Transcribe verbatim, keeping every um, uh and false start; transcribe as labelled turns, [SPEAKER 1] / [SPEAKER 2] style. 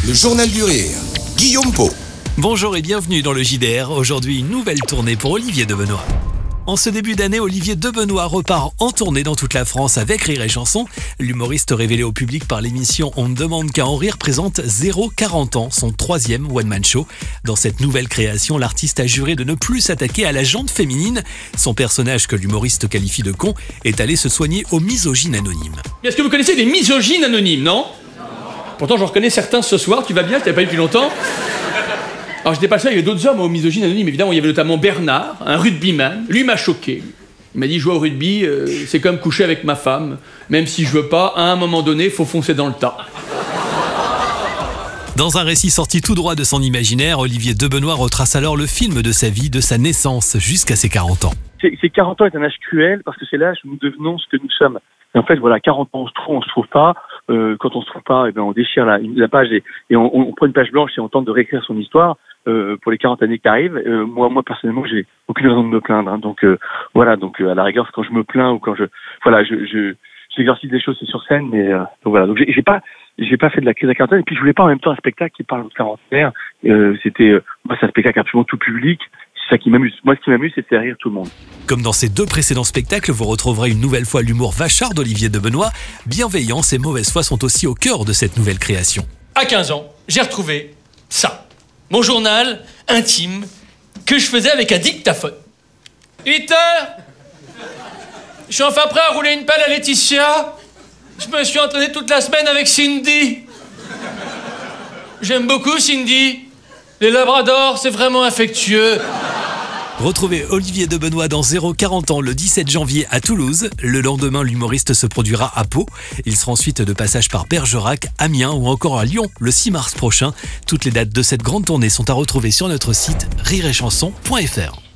[SPEAKER 1] Le journal du rire, Guillaume Pau.
[SPEAKER 2] Bonjour et bienvenue dans le J D R. Aujourd'hui, une nouvelle tournée pour Olivier Debenoy. En ce début d'année, Olivier Debenoy repart en tournée dans toute la France avec Rire et Chanson. L'humoriste révélé au public par l'émission On ne demande qu'à en rire présente zéro quarante ans, son troisième one-man show. Dans cette nouvelle création, l'artiste a juré de ne plus s'attaquer à la jante féminine. Son personnage, que l'humoriste qualifie de con, est allé se soigner aux misogynes anonymes.
[SPEAKER 3] Est-ce que vous connaissez les misogynes anonymes, non? Pourtant, j'en reconnais certains ce soir. Tu vas bien? Tu n'avais pas eu depuis longtemps? Alors, j'étais pas le seul, il y avait d'autres hommes aux misogynes anonymes, évidemment. Il y avait notamment Bernard, un rugbyman. Lui m'a choqué. Il m'a dit, jouer au rugby, euh, c'est comme coucher avec ma femme. Même si je veux pas, à un moment donné, il faut foncer dans le tas.
[SPEAKER 2] Dans un récit sorti tout droit de son imaginaire, Olivier Debenoy retrace alors le film de sa vie, de sa naissance jusqu'à ses quarante ans.
[SPEAKER 4] C'est, c'est quarante ans est un âge cruel parce que c'est l'âge où nous devenons ce que nous sommes. Et en fait, voilà, quarante ans, on se trouve, on se trouve pas. Euh, quand on se trouve pas, eh ben, on déchire la, la page et, et on, on prend une page blanche et on tente de réécrire son histoire euh, pour les quarante années qui arrivent. Euh, moi, moi personnellement, j'ai aucune raison de me plaindre. Hein. Donc euh, voilà, donc euh, à la rigueur, quand je me plains ou quand je, voilà, je, je j'exercice des choses c'est sur scène, mais euh, donc voilà. Donc j'ai, j'ai pas, j'ai pas fait de la crise à quarantaine. Et puis je voulais pas en même temps un spectacle qui parle de quarantenaire. Euh, c'était, euh, moi, c'est un spectacle absolument tout public. C'est ça qui m'amuse. Moi, ce qui m'amuse, c'est de faire rire tout le monde.
[SPEAKER 2] Comme dans ses deux précédents spectacles, vous retrouverez une nouvelle fois l'humour vachard d'Olivier Debenoy. Bienveillance et mauvaise foi sont aussi au cœur de cette nouvelle création.
[SPEAKER 3] À quinze ans, j'ai retrouvé ça. Mon journal intime que je faisais avec un dictaphone. huit heures. Je suis enfin prêt à rouler une pelle à Laetitia. Je me suis entraîné toute la semaine avec Cindy. J'aime beaucoup Cindy. Les labradors, c'est vraiment affectueux.
[SPEAKER 2] Retrouvez Olivier Debenoy dans zéro quarante ans le dix-sept janvier à Toulouse. Le lendemain, l'humoriste se produira à Pau. Il sera ensuite de passage par Bergerac, Amiens ou encore à Lyon le six mars prochain. Toutes les dates de cette grande tournée sont à retrouver sur notre site rire et chanson point f r.